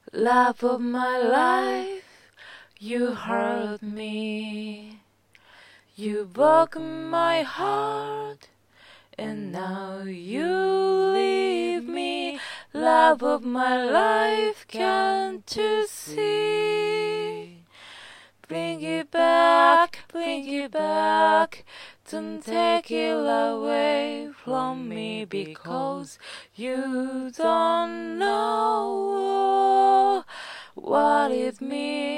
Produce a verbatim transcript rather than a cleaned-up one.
Love of my life, you hurt me. You broke my heart, and now you leave me. Love of my life, can't you see? Bring it back, bring it back. Don't take it away from me, because you don't know what it means.